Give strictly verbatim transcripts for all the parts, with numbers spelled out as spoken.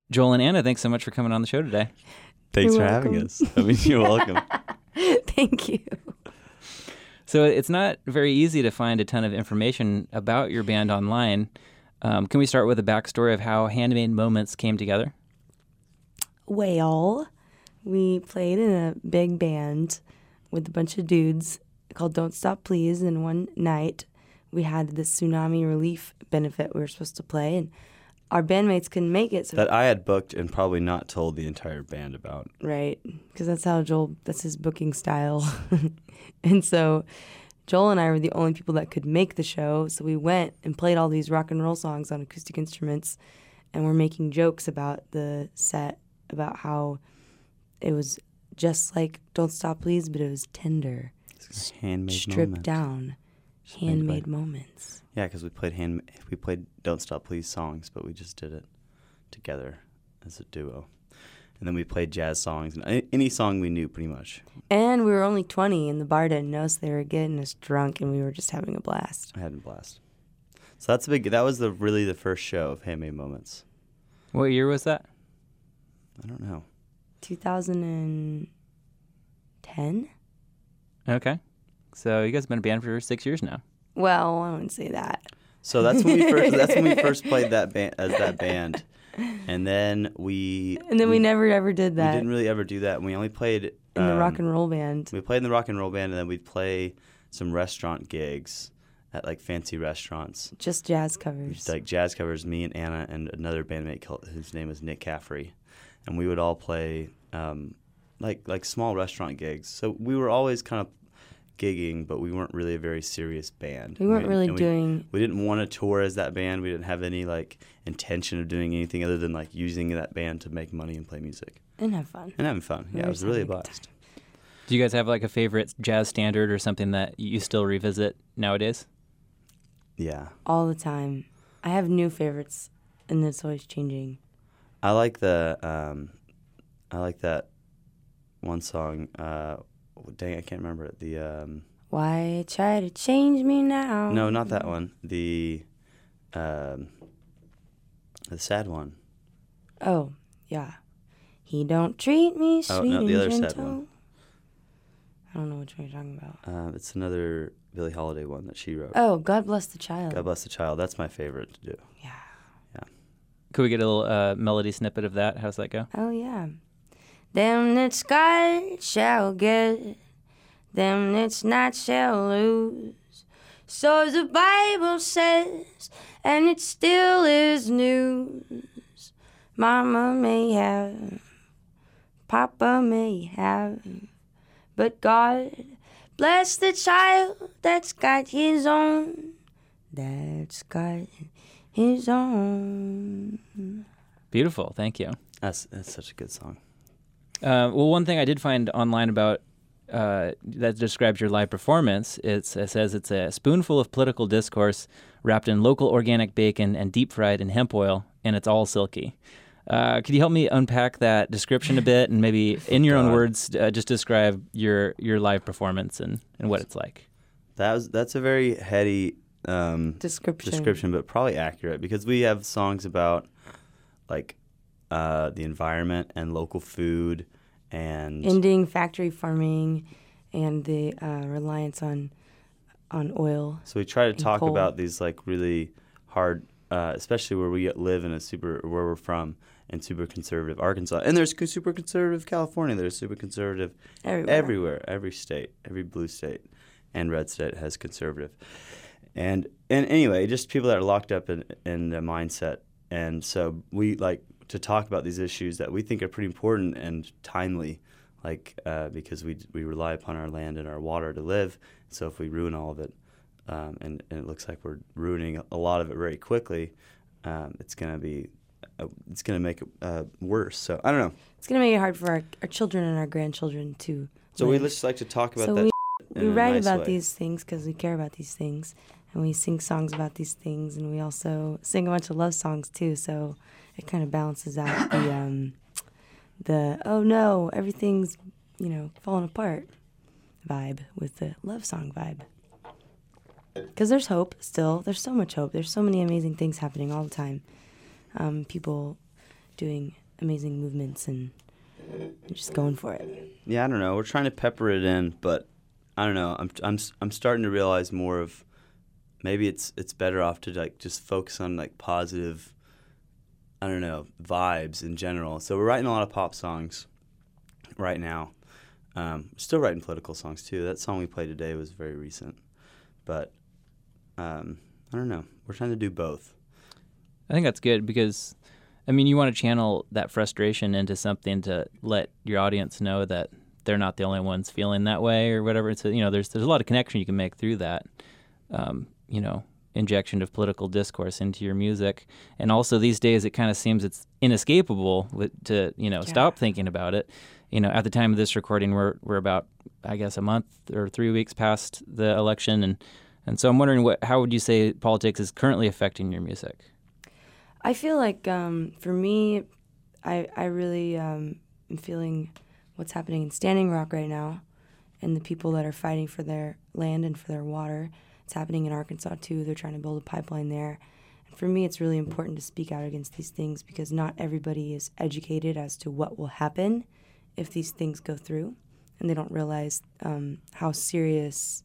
Joel and Anna, thanks so much for coming on the show today. Thanks You're for welcome. having us. I mean, you're welcome. Thank you. So it's not very easy to find a ton of information about your band online. Um, can we start with a backstory of how Handmade Moments came together? Well, we played in a big band with a bunch of dudes called Don't Stop Please, and one night we had the tsunami relief benefit we were supposed to play, and our bandmates couldn't make it. So That I had booked and probably not told the entire band about. Right, because that's how Joel, that's his booking style. And so Joel and I were the only people that could make the show, so we went and played all these rock and roll songs on acoustic instruments, and we're making jokes about the set, about how it was just like Don't Stop Please, but it was tender, Handmade stripped moments. down, Just made handmade by- moments. Yeah, because we played hand, we played "Don't Stop Please" songs, but we just did it together as a duo. And then we played jazz songs and any, any song we knew, pretty much. And we were only twenty, and the bar didn't know, so they were getting us drunk, and we were just having a blast. I had a blast. So that's a big. That was the really the first show of Handmade Moments. What year was that? I don't know. two thousand ten? Okay. So you guys have been a band for six years now. Well, I wouldn't say that. So that's when we first. That's when we first played that band as that band, and then we. And then we, never ever did We that didn't really ever do that. We only played in the um, rock and roll band. We played in the rock and roll band, and then we'd play some restaurant gigs at like fancy restaurants, Just jazz covers. just like jazz covers. Me and Anna and another bandmate called, whose name was Nick Caffrey, and we would all play um, like like small restaurant gigs. So we were always kind of gigging, but we weren't really a very serious band. We weren't really and we, doing... We didn't want to tour as that band. We didn't have any like intention of doing anything other than like using that band to make money and play music And have fun. and having fun. We Yeah, were it was really a having a good blast. Do you guys have like a favorite jazz standard or something that you still revisit nowadays? Yeah. All the time. I have new favorites, and it's always changing. I like the um, I like that one song. Uh, dang, I can't remember it. The um, Why try to change me now? no, not that one. The um, the sad one. Oh, yeah. He don't treat me Oh, sweet no, the and other sad gentle. one. I don't know which one you're talking about. Uh, it's another Billie Holiday one that she wrote. Oh, God Bless the Child. God Bless the Child. That's my favorite to do. Yeah. Could we get a little uh, melody snippet of that? How's that go? Oh, yeah. Them that's God shall get, them that's not shall lose. So the Bible says, and it still is news. Mama may have, Papa may have, but God bless the child that's got his own, that's got his own. Beautiful. Thank you. That's that's such a good song. Uh, well, one thing I did find online about uh, that describes your live performance, it's, it says it's a spoonful of political discourse wrapped in local organic bacon and deep fried in hemp oil, and it's all silky. Uh, could you help me unpack that description a bit, and maybe in your own God. words, uh, just describe your your live performance and, and what it's like? That was that's a very heady um, Description. description, but probably accurate because we have songs about like uh, the environment and local food and Ending factory farming and the uh, reliance on on oil. so we try to and talk coal. about these like really hard, uh, especially where we live in a super where we're from in super conservative Arkansas, and there's co- super conservative California. There's super conservative Everywhere. everywhere, every state, every blue state and red state has conservative. And and anyway, just people that are locked up in in the mindset. And so we like to talk about these issues that we think are pretty important and timely, like uh, because we we rely upon our land and our water to live. So if we ruin all of it, um, and, and it looks like we're ruining a lot of it very quickly, um, it's gonna be uh, it's gonna make it uh, worse. So I don't know. It's going to make it hard for our, our children and our grandchildren to So we live. just like to talk about So that. we, in we a write nice about way. these things because we care about these things. And we sing songs about these things. And we also sing a bunch of love songs, too. So it kind of balances out the, um, the oh, no, everything's, you know, falling apart vibe with the love song vibe. Because there's hope still. There's so much hope. There's so many amazing things happening all the time. Um, people doing amazing movements and, and just going for it. Yeah, I don't know. We're trying to pepper it in, but I don't know. I'm I'm I'm starting to realize more of maybe it's it's better off to like just focus on like positive, I don't know, vibes in general. So we're writing a lot of pop songs right now. Um, still writing political songs too. That song we played today was very recent, but um, I don't know. We're trying to do both. I think that's good because, I mean, you want to channel that frustration into something to let your audience know that they're not the only ones feeling that way or whatever. It's a, you know, there's there's a lot of connection you can make through that, um, you know, injection of political discourse into your music. And also these days it kind of seems it's inescapable with, to, you know, yeah. stop thinking about it. You know, at the time of this recording, we're we're about, I guess, a month or three weeks past the election, and and so I'm wondering, what how would you say politics is currently affecting your music? I feel like um, for me, I I really um, am feeling what's happening in Standing Rock right now, and the people that are fighting for their land and for their water. It's happening in Arkansas too. They're trying to build a pipeline there. And for me, it's really important to speak out against these things because not everybody is educated as to what will happen if these things go through, and they don't realize um, how serious,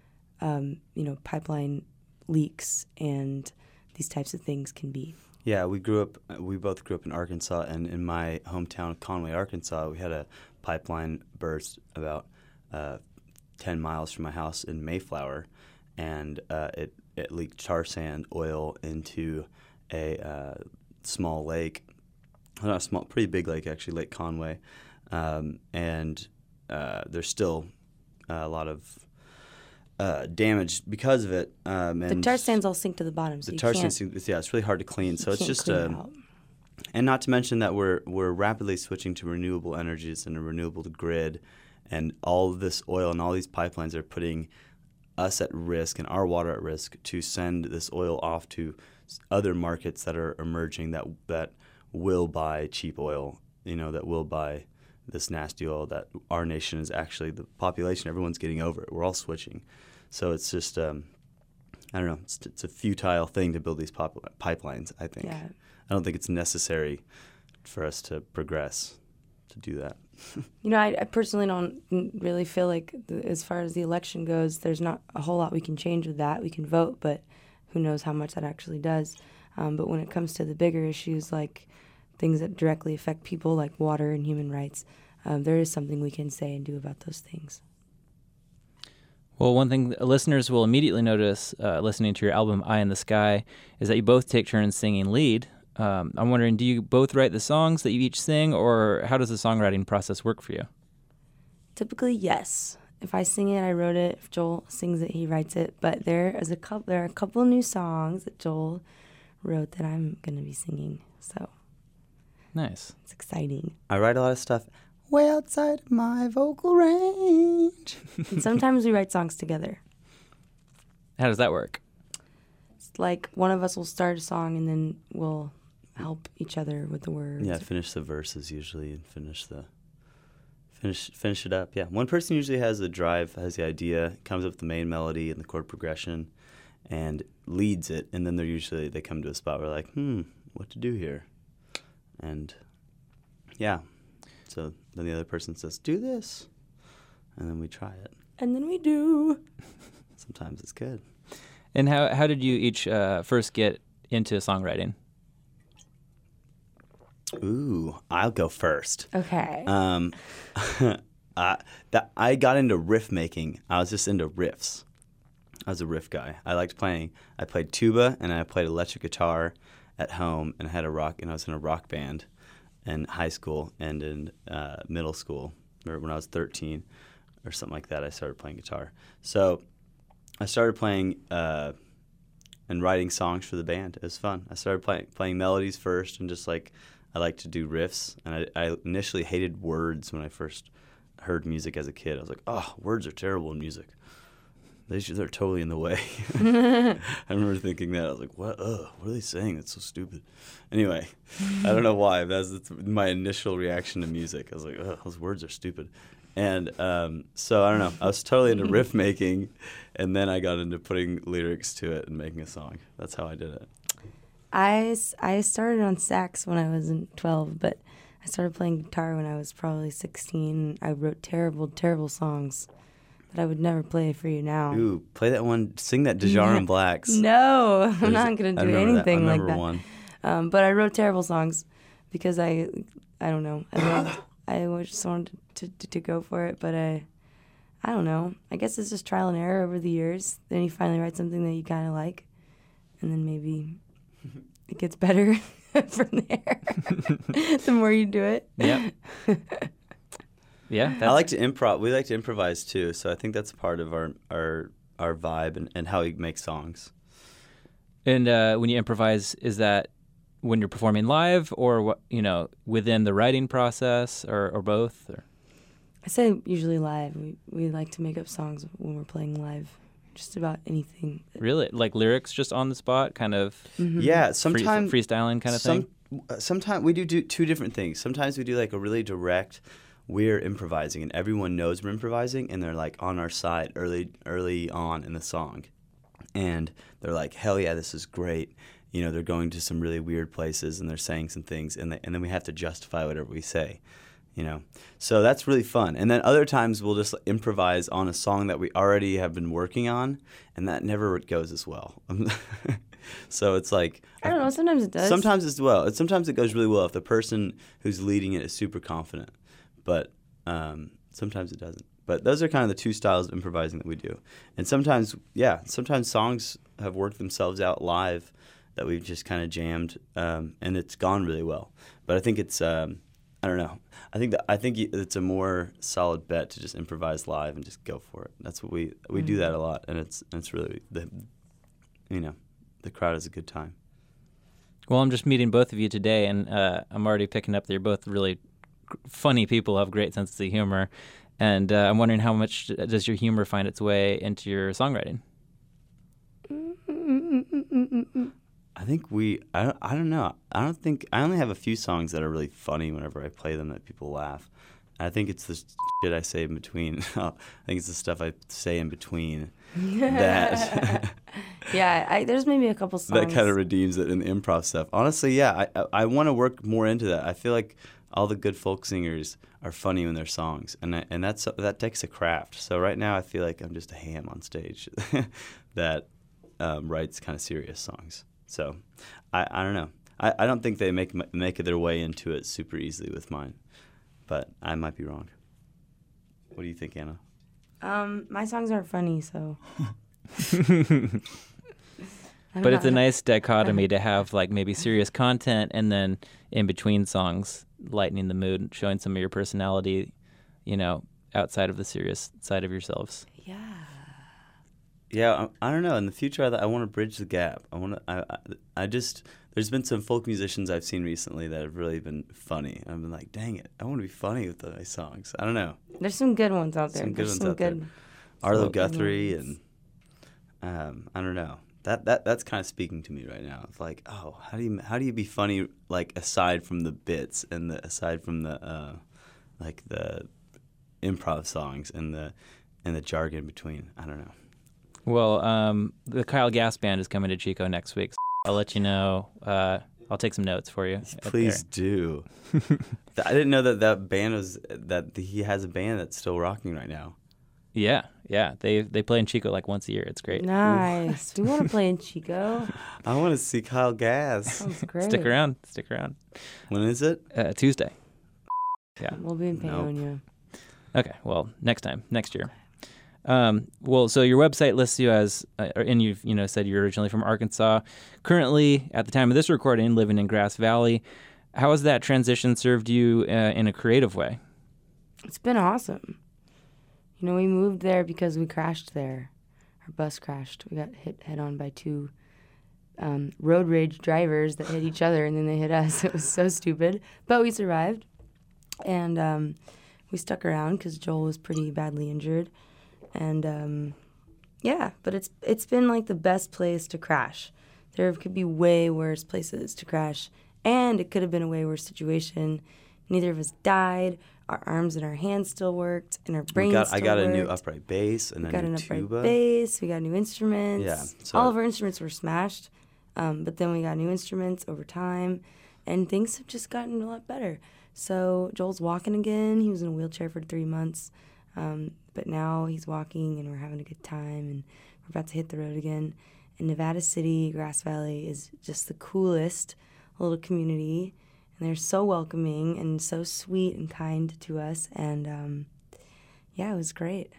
um, you know, pipeline leaks and these types of things can be. Yeah, we grew up. We both grew up in Arkansas, and in my hometown, Conway, Arkansas, we had a pipeline burst about uh, ten miles from my house in Mayflower, and uh, it it leaked tar sand oil into a uh, small lake, not a small, pretty big lake actually, Lake Conway. Um, and uh, there's still uh, a lot of uh, damage because of it. Um, and the tar sands all sink to the bottom, so the you tar can't. sands, yeah, it's really hard to clean. So it's just, clean it um, out. and not to mention that we're we're rapidly switching to renewable energies and a renewable grid, and all of this oil and all these pipelines are putting us at risk and our water at risk to send this oil off to other markets that are emerging that that will buy cheap oil, you know, that will buy this nasty oil that our nation is actually, the population, everyone's getting over it. We're all switching. So it's just, um, I don't know, it's, it's a futile thing to build these pop- pipelines, I think. Yeah. I don't think it's necessary for us to progress to do that. You know, I, I personally don't really feel like, the, as far as the election goes, there's not a whole lot we can change with that. We can vote, but who knows how much that actually does. Um, but when it comes to the bigger issues, like things that directly affect people, like water and human rights, um, there is something we can say and do about those things. Well, one thing listeners will immediately notice uh, listening to your album, Eye in the Sky, is that you both take turns singing lead. Um, I'm wondering, do you both write the songs that you each sing, or how does the songwriting process work for you? Typically, yes. If I sing it, I wrote it. If Joel sings it, he writes it. But there is a couple. There are a couple new songs that Joel wrote that I'm going to be singing. So nice. It's exciting. I write a lot of stuff way outside of my vocal range. And sometimes we write songs together. How does that work? It's like one of us will start a song and then we'll help each other with the words. Yeah, finish the verses usually and finish the finish finish it up. Yeah, one person usually has the drive, has the idea, comes up with the main melody and the chord progression, and leads it. And then they're usually they come to a spot where they're like, hmm, what to do here? And yeah, so then the other person says, do this, and then we try it. And then we do. Sometimes it's good. And how how did you each uh, first get into songwriting? Ooh, I'll go first. Okay. Um, uh, that I got into riff making. I was just into riffs. I was a riff guy. I liked playing. I played tuba and I played electric guitar at home, and I had a rock. And I was in a rock band in high school and in uh, middle school. Or when I was thirteen or something like that, I started playing guitar. So I started playing uh, and writing songs for the band. It was fun. I started playing playing melodies first, and just like. I like to do riffs, and I, I initially hated words when I first heard music as a kid. I was like, oh, words are terrible in music. They should, they're totally in the way. I remember thinking that. I was like, what Ugh, what are they saying? That's so stupid. Anyway, I don't know why. That's, that's my initial reaction to music. I was like, oh, those words are stupid. And um, so, I don't know. I was totally into riff making, and then I got into putting lyrics to it and making a song. That's how I did it. I, s- I started on sax when I was in twelve, but I started playing guitar when I was probably sixteen. I wrote terrible, terrible songs that I would never play for you now. Ooh, play that one. Sing that Dejarin Blacks. No, I'm There's- not going I to do remember that. I anything like remember that. one. Um, but I wrote terrible songs because I, I don't know. I loved, I just wanted to, to, to go for it, but I, I don't know. I guess it's just trial and error over the years. Then you finally write something that you kind of like, and then maybe it gets better from there. The more you do it. Yeah. Yeah. I like to improv. We like to improvise too, so I think that's part of our our our vibe and, and how we make songs. And uh, when you improvise, is that when you're performing live, or what? You know, within the writing process, or, or both? Or? I say usually live. We we like to make up songs when we're playing live. Just about anything. Really, like lyrics, just on the spot, kind of. Mm-hmm. Yeah, Free, sometimes freestyling kind of some, thing. uh, Sometimes we do, do two different things. Sometimes we do like a really direct. We're improvising, and everyone knows we're improvising, and they're like on our side early, early on in the song, and they're like, "Hell yeah, this is great." You know, they're going to some really weird places, and they're saying some things, and they, and then we have to justify whatever we say. You know, so that's really fun. And then other times we'll just improvise on a song that we already have been working on, and that never goes as well. So it's like I don't know. Sometimes it does. Sometimes it's well. It, sometimes it goes really well if the person who's leading it is super confident, but um, sometimes it doesn't. But those are kind of the two styles of improvising that we do. And sometimes, yeah, sometimes songs have worked themselves out live that we've just kind of jammed, um, and it's gone really well. But I think it's, um, I don't know. I think that I think it's a more solid bet to just improvise live and just go for it. That's what we we mm-hmm. do that a lot, and it's it's really the, you know, the crowd has a good time. Well, I'm just meeting both of you today, and uh, I'm already picking up that you're both really funny people, have great sense of humor, and uh, I'm wondering how much does your humor find its way into your songwriting? I think we, I don't, I don't know. I don't think, I only have a few songs that are really funny whenever I play them that people laugh. I think it's the shit I say in between. I think it's the stuff I say in between that. Yeah, I, there's maybe a couple songs. That kind of redeems it in the improv stuff. Honestly, yeah, I, I, I want to work more into that. I feel like all the good folk singers are funny in their songs, and I, and that's that takes a craft. So right now I feel like I'm just a ham on stage that um, writes kind of serious songs. So, I, I don't know. I, I don't think they make make their way into it super easily with mine, but I might be wrong. What do you think, Anna? Um, my songs aren't funny, so. But it's a nice dichotomy to have like maybe serious content and then in between songs lightening the mood, showing some of your personality, you know, outside of the serious side of yourselves. Yeah. Yeah, I, I don't know. In the future, I, I want to bridge the gap. I want to. I, I, I just. There's been some folk musicians I've seen recently that have really been funny. I've been like, dang it, I want to be funny with my songs. I don't know. There's some good ones out there. Some good There's ones some out good there. Arlo folk Guthrie ones. and um, I don't know. That that that's kind of speaking to me right now. It's like, oh, how do you how do you be funny like aside from the bits and the aside from the uh, like the improv songs and the and the jargon between. I don't know. Well, um, the Kyle Gass Band is coming to Chico next week. So I'll let you know. Uh, I'll take some notes for you. Please do. I didn't know that that band was that he has a band that's still rocking right now. Yeah, yeah. They they play in Chico like once a year. It's great. Nice. We want to play in Chico. I want to see Kyle Gass. Sounds great. Stick around. Stick around. When is it? Uh, Tuesday. Yeah. We'll be in Paonia. Nope. Okay. Well, next time, next year. Um, well, so your website lists you as, uh, and you've you know said you're originally from Arkansas. Currently, at the time of this recording, living in Grass Valley. How has that transition served you uh, in a creative way? It's been awesome. You know, we moved there because we crashed there. Our bus crashed. We got hit head on by two um, road rage drivers that hit each other, and then they hit us. It was so stupid, but we survived, and um, we stuck around because Joel was pretty badly injured. And um, yeah, but it's it's been like the best place to crash. There could be way worse places to crash, and it could have been a way worse situation. Neither of us died. Our arms and our hands still worked, and our brains we got, still I got worked. a new upright bass and we a got new an upright tuba. bass. We got new instruments. Yeah, so all of our instruments were smashed. Um, but then we got new instruments over time, and things have just gotten a lot better. So Joel's walking again. He was in a wheelchair for three months, um, but now he's walking, and we're having a good time, and we're about to hit the road again. And Nevada City, Grass Valley is just the coolest little community, and they're so welcoming and so sweet and kind to us, and um, yeah, it was great.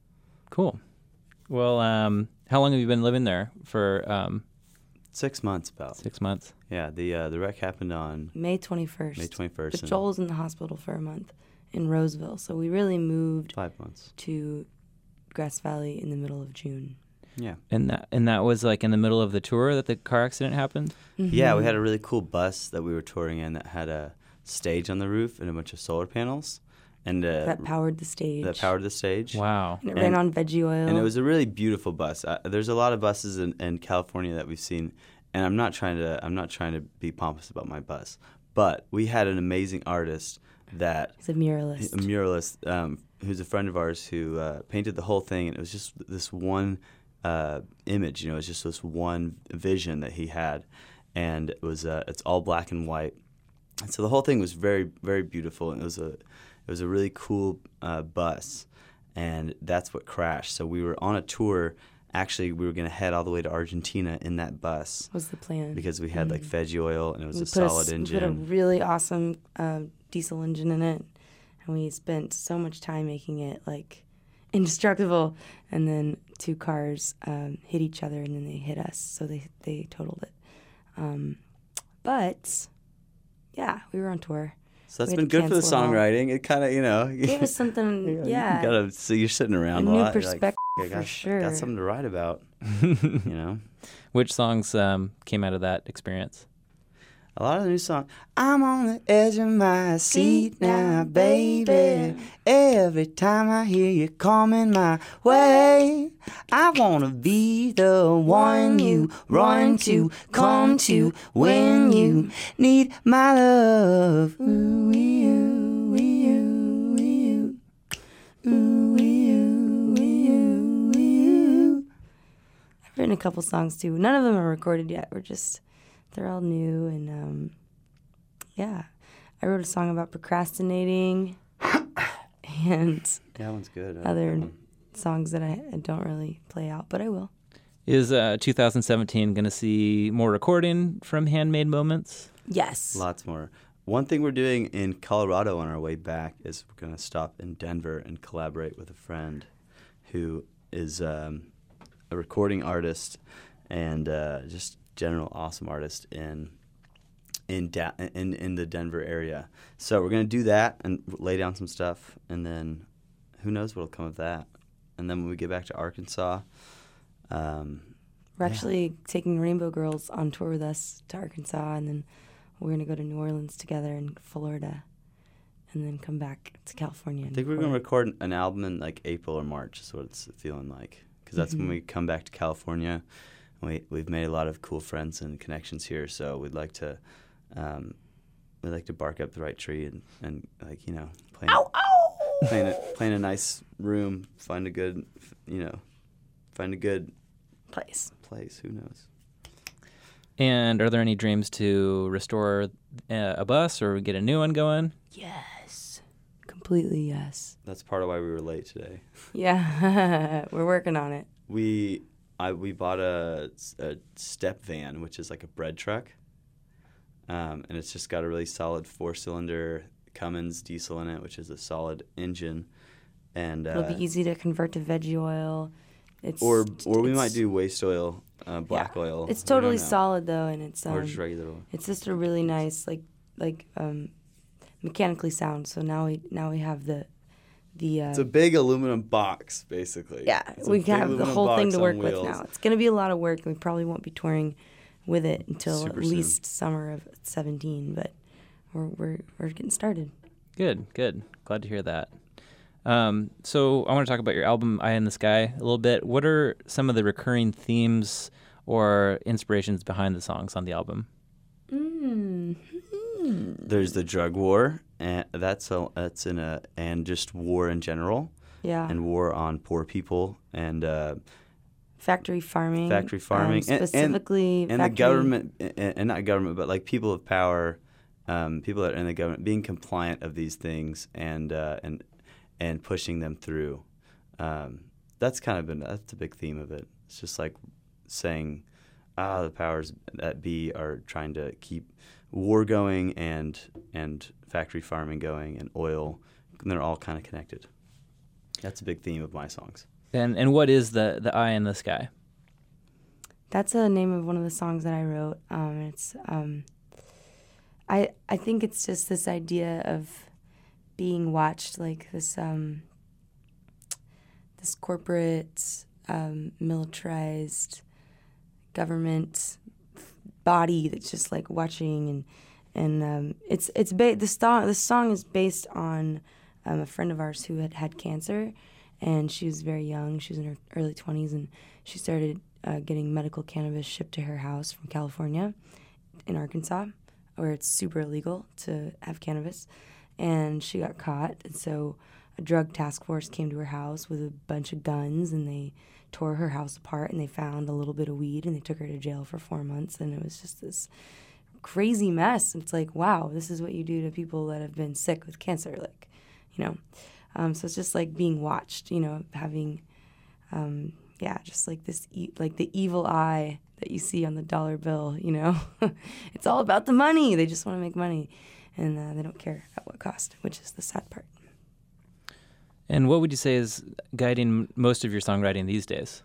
Cool. Well, um, how long have you been living there for? Um, Six months, about. Six months. Yeah, the uh, the wreck happened on May twenty-first. May twenty-first. But Joel was in the hospital for a month in Roseville, so we really moved five months to Grass Valley in the middle of June. Yeah. And that and that was like in the middle of the tour that the car accident happened? Mm-hmm. Yeah, we had a really cool bus that we were touring in that had a stage on the roof and a bunch of solar panels. And uh, that powered the stage. That powered the stage. Wow. And it and, ran on veggie oil. And it was a really beautiful bus. Uh, there's a lot of buses in, in California that we've seen, and I'm not trying to I'm not trying to be pompous about my bus, but we had an amazing artist that He's a muralist. a muralist um, who's a friend of ours who uh, painted the whole thing, and it was just this one uh, image. You know, it was just this one vision that he had, and it was uh, it's all black and white. And so the whole thing was very very beautiful, and it was a it was a really cool uh, bus, and that's what crashed. So we were on a tour. Actually, we were going to head all the way to Argentina in that bus. Was the plan. Because we had, mm-hmm. like, veggie oil, and it was we a solid a, engine. We put a really awesome uh, diesel engine in it, and we spent so much time making it, like, indestructible. And then two cars um, hit each other, and then they hit us, so they, they totaled it. Um, but, yeah, we were on tour. So that's we been good for the songwriting. It kind of, you know. Gave us something, you know, yeah. You gotta, so you're sitting around a a new lot. perspective, you're like, I got, for sure. got something to write about, you know. Which songs um, came out of that experience? A lot of the new songs. I'm on the edge of my seat now, baby. Every time I hear you coming my way, I wanna be the one you run to, come to when you need my love. Ooh, you, you, you, ooh, you, you, you. I've written a couple songs too. None of them are recorded yet. We're just. They're all new, and um, yeah. I wrote a song about procrastinating and Yeah, that one's good. other songs that I, I don't really play out, but I will. Is uh, two thousand seventeen going to see more recording from Handmade Moments? Yes. Lots more. One thing we're doing in Colorado on our way back is we're going to stop in Denver and collaborate with a friend who is um, a recording artist and uh, just general awesome artist in in da- in in the Denver area. So we're gonna do that and lay down some stuff, and then who knows what'll come of that. And then when we get back to Arkansas, um, we're yeah. actually taking Rainbow Girls on tour with us to Arkansas, and then we're gonna go to New Orleans together and Florida, and then come back to California. I think we're gonna record an album in like April or March. Is what it's feeling like, because that's mm-hmm. when we come back to California. We, we've made a lot of cool friends and connections here, so we'd like to um, we'd like to bark up the right tree and, and like, you know, play ow, ow! play in a, play in a nice room, find a good, you know, find a good place. place. Who knows? And are there any dreams to restore uh, a bus or get a new one going? Yes. Completely yes. That's part of why we were late today. Yeah. We're working on it. We... I, we bought a, a step van, which is like a bread truck, um, and it's just got a really solid four-cylinder Cummins diesel in it, which is a solid engine. And uh, it'll be easy to convert to veggie oil. It's or or we it's, might do waste oil, uh, black yeah. oil. It's We don't totally know. solid though, and it's um, or just regular oil. it's just a really nice like like um, mechanically sound. So now we now we have the. The, uh, It's a big aluminum box, basically. yeah, It's a we big have the aluminum whole thing box to on work with wheels. now. It's going to be a lot of work, and we probably won't be touring with it until Super at soon. least summer of seventeen. But we're we're we're getting started. Good, good. Glad to hear that. Um, so I want to talk about your album, Eye in the Sky, a little bit. What are some of the recurring themes or inspirations behind the songs on the album? Mm. There's the drug war, and that's a, that's in a and just war in general. Yeah. And war on poor people and uh, factory farming. Factory farming. Um, specifically, and, and, and the government, and, and not government, but like people of power, um, people that are in the government, being compliant of these things and uh, and and pushing them through. Um, that's kind of been that's a big theme of it. It's just like saying, ah, the powers that be are trying to keep war going and and factory farming going and oil, and they're all kind of connected. That's a big theme of my songs. And and what is the the eye in the sky? That's the name of one of the songs that I wrote. Um, it's um, I I think it's just this idea of being watched, like this um, this corporate um, militarized government body that's just like watching, and and um, it's it's ba- the song the song is based on um, a friend of ours who had had cancer, and she was very young. She was in her early twenties, and she started uh, getting medical cannabis shipped to her house from California, in Arkansas, where it's super illegal to have cannabis, and she got caught, and so a drug task force came to her house with a bunch of guns, and they tore her house apart, and they found a little bit of weed, and they took her to jail for four months, and it was just this crazy mess. It's like, wow, this is what you do to people that have been sick with cancer, like, you know. Um, so it's just like being watched, you know, having, um, yeah, just like this, e- like the evil eye that you see on the dollar bill, you know. It's all about the money. They just want to make money, and uh, they don't care at what cost, which is the sad part. And what would you say is guiding most of your songwriting these days?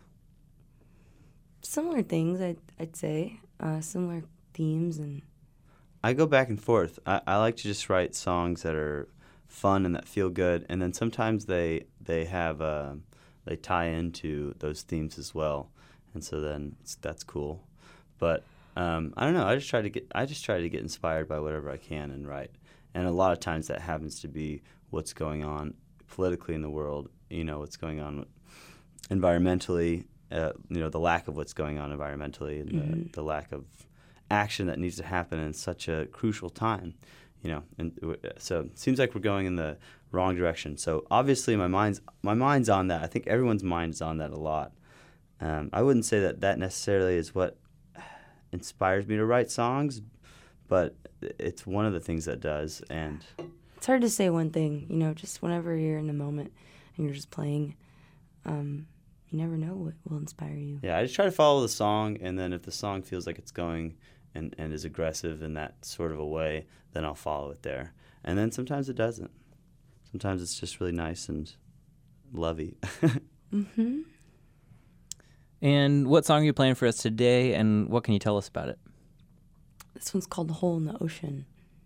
Similar things, I'd, I'd say, uh, similar themes. And I go back and forth. I, I like to just write songs that are fun and that feel good, and then sometimes they they have uh, they tie into those themes as well, and so then it's, that's cool. But um, I don't know. I just try to get I just try to get inspired by whatever I can and write, and a lot of times that happens to be what's going on politically in the world, you know, what's going on environmentally, uh, you know, the lack of what's going on environmentally, and mm-hmm. the, the lack of action that needs to happen in such a crucial time, you know. And so it seems like we're going in the wrong direction. So obviously my mind's my mind's on that. I think everyone's mind is on that a lot. Um, I wouldn't say that that necessarily is what inspires me to write songs, but it's one of the things that does. And it's hard to say one thing, you know, just whenever you're in the moment and you're just playing, um, you never know what will inspire you. Yeah, I just try to follow the song, and then if the song feels like it's going and, and is aggressive in that sort of a way, then I'll follow it there. And then sometimes it doesn't. Sometimes it's just really nice and lovey. Mm-hmm. And what song are you playing for us today, and what can you tell us about it? This one's called The Hole in the Ocean.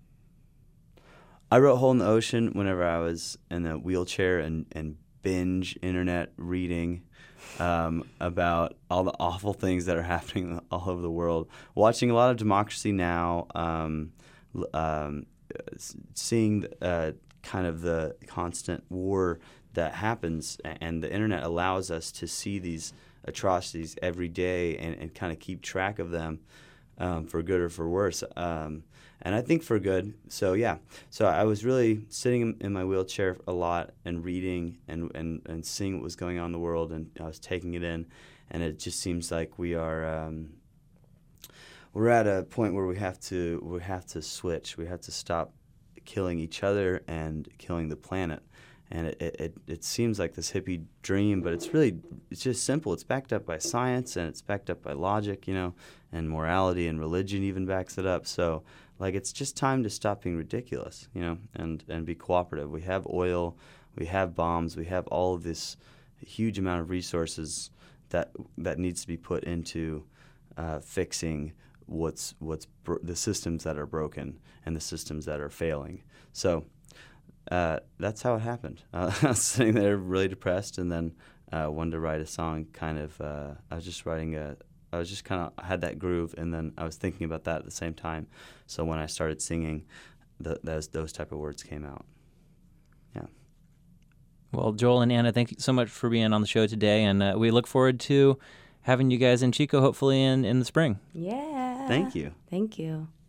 I wrote Hole in the Ocean whenever I was in a wheelchair and, and binge internet reading um, about all the awful things that are happening all over the world. Watching a lot of Democracy Now!, um, um, seeing uh, kind of the constant war that happens, and the internet allows us to see these atrocities every day and, and kind of keep track of them, um, for good or for worse. Um, And I think for good. So, yeah. So I was really sitting in my wheelchair a lot and reading and, and, and seeing what was going on in the world, and I was taking it in. And it just seems like we are um, we're at a point where we have to we have to switch. We have to stop killing each other and killing the planet. And it, it, it seems like this hippie dream, but it's really, it's just simple. It's backed up by science, and it's backed up by logic, you know, and morality, and religion even backs it up. So, like, it's just time to stop being ridiculous, you know, and, and be cooperative. We have oil, we have bombs, we have all of this huge amount of resources that that needs to be put into uh, fixing what's what's bro- the systems that are broken and the systems that are failing. So uh, that's how it happened. Uh, I was sitting there really depressed, and then uh, wanted to write a song. Kind of, uh, I was just writing a. I was just kind of had that groove, and then I was thinking about that at the same time. So when I started singing, the, those those type of words came out. Yeah. Well, Joel and Anna, thank you so much for being on the show today, and uh, we look forward to having you guys in Chico hopefully in, in the spring. Yeah. Thank you. Thank you.